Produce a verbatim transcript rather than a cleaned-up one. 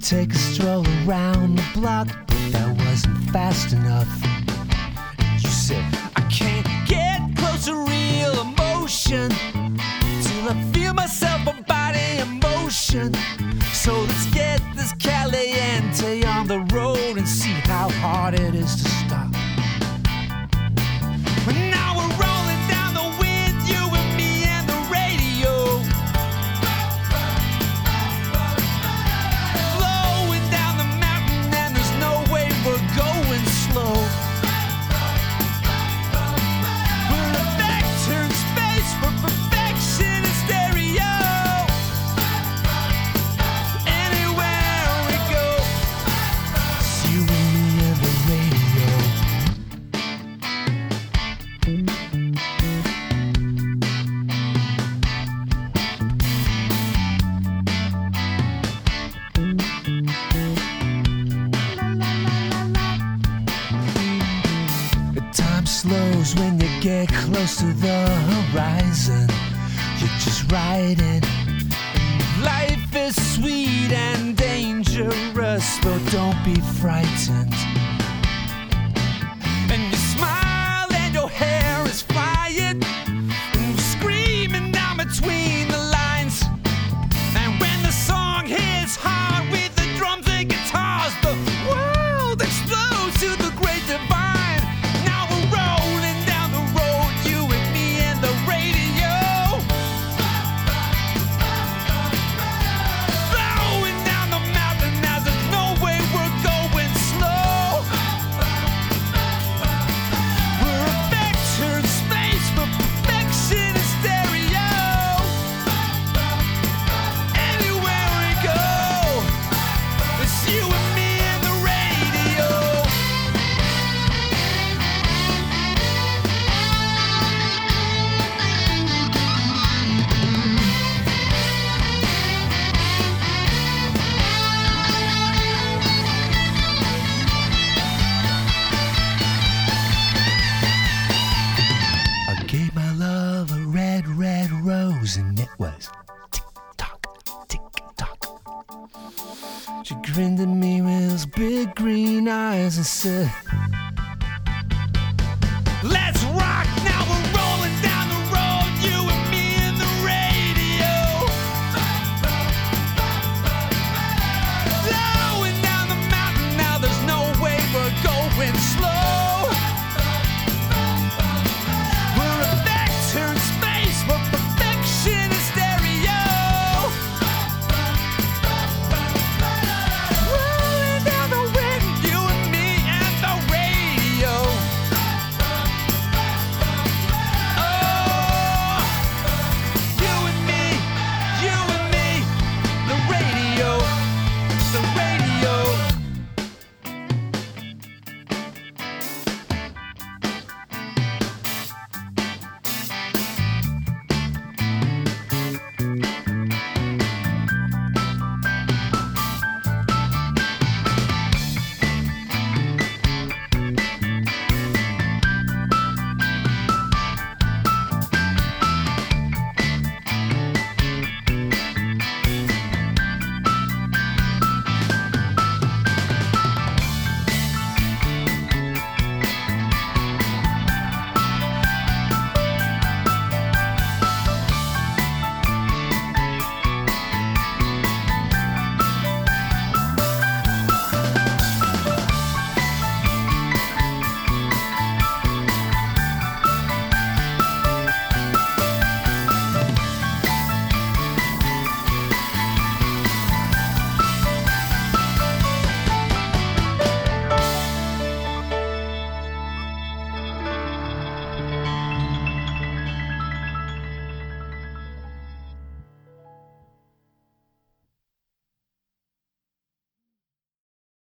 take a stroll around the block, but that wasn't fast enough. You said, I can't get close to real emotion till I feel myself a body in motion. So let's get this caliente on the road and see how hard it is to stop. But now we're rolling down the wind, you and me and the radio, flowing down the mountain, and there's no way we're going slow. We're a vector in space for perfection in stereo. Anywhere we go, it's you and me and the radio. Time slows when you get close to the horizon. You're just riding. Life is sweet and dangerous, but don't be frightened. And you smile and your hair is flying, and you're screaming down between the lines. And when the song hits hard with the drums and guitars, the world explodes to the great divine. Now we're rolling down the road, you and me and the radio, flowing down the mountain as there's no way we're going slow. We're a vector in space for perfection in stereo. Anywhere we go, it's you and me and the radio. I gave my love a red, red rose, and it was tick-tock, tick-tock. She grinned at me with those big green eyes and said,